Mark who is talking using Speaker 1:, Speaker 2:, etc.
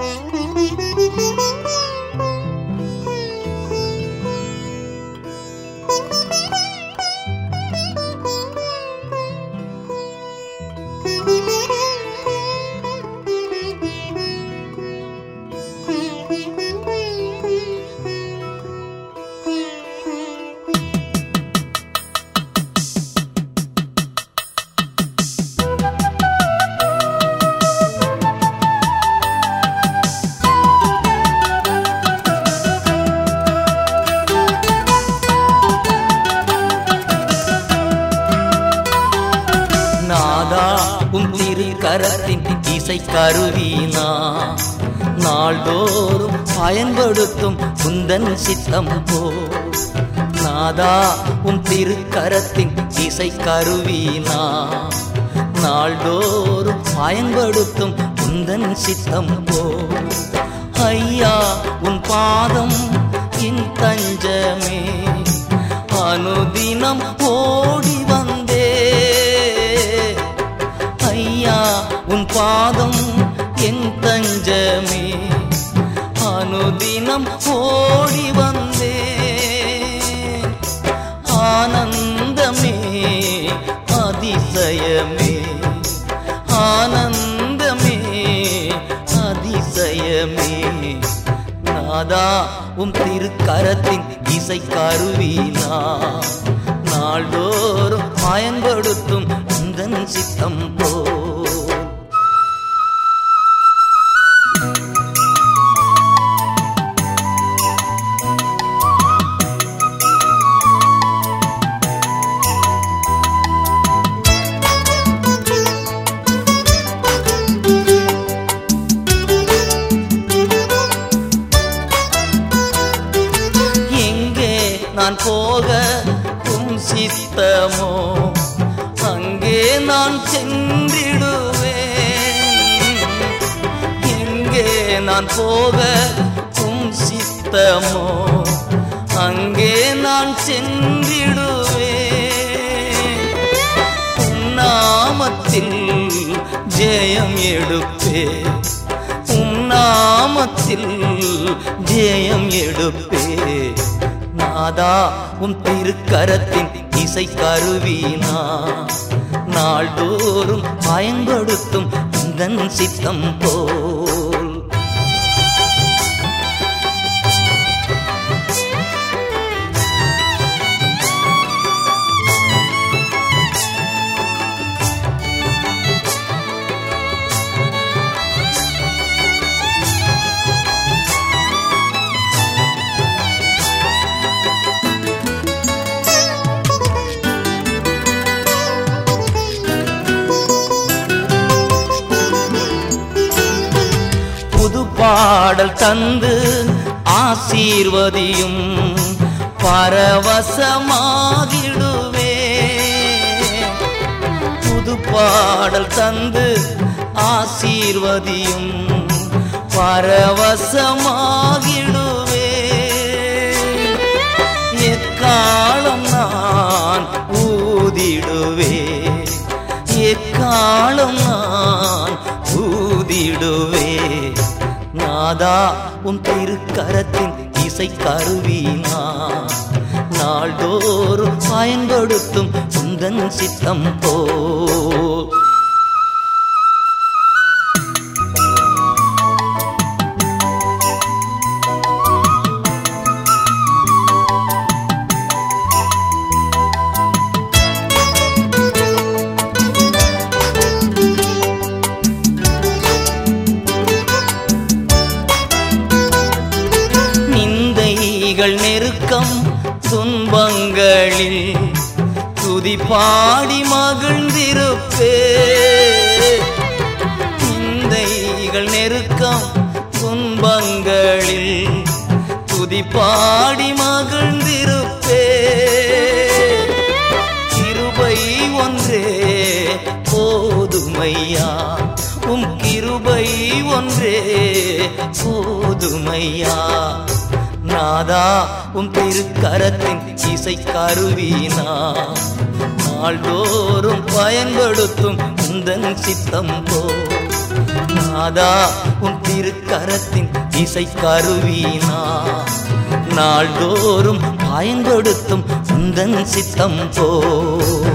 Speaker 1: நாதா உன் திரு கரத்தின் இசை கருவினா நாள்தோறும் பயன்படுத்தும் உந்தன் சித்தம் போ. நாதா உன் திரு கரத்தின் இசை கருவினா நாள்தோறும் பயன்படுத்தும் உந்தன் சித்தம் போ. ஐயா உன் பாதம் என் தஞ்சமே, அனுதினம் ஓடி வந்தே. ஐயா உன் பாதம் என் தஞ்சமே, அனுதினம் ஓடி வந்தே. ஆனந்தமே அதிசயமே, ஆனந்தமே அதிசயமே. நாதா உன் திருக்கரத்தின் இசை கருவினா நாள்தோறும் பயன்படுத்தும் உந்தன் சித்தம் போ. நான் போக உம் சித்தமோ அங்கே நான் சென்றிடுவேன். எங்கே நான் போக உம் சித்தமோ அங்கே நான் சென்றிடுவேன். உம் நாமத்தில் ஜெயம் எடுப்பே, உம் நாமத்தில் ஜெயம் எடுப்பே. நாதா உன் திருக்கரத்தின் இசை கருவினா நாள்தோறும் பயன்படுத்தும் உந்தன் சித்தம் போல். பாடல் தந்து ஆசீர்வதியும் பரவசமாகிடுவே. புது பாடல் தந்து ஆசீர்வதியும் பரவசமாகிடுவே. எக்காலம் நான் ஊதிடுவே, எக்காலம் நான் ஊதிடுவே. நாதா உன் திருக்கரத்தின் இசை கருவினா நாள்தோறும் பயன்படுத்தும் உந்தன் சித்தம் போ. நெருக்கம் துன்பங்களில் துதி பாடி மகிழ்ந்திருப்பே. நிந்தைகள் நெருக்கம் துன்பங்களில் துதி பாடி மகிழ்ந்திருப்பே. கிருபை ஒன்றே போதுமையா, உம் கிருபை ஒன்றே போதுமையா. நாதா உன் திருக்கரத்தின் இசை கருவினா நாள்தோறும் பயன்படுத்தும் உந்தன் சித்தம் போ. நாதா உன் திருக்கரத்தின் இசை கருவீனா நாள்தோறும் பயங்கொடுத்தும் உந்தன் சித்தம் போ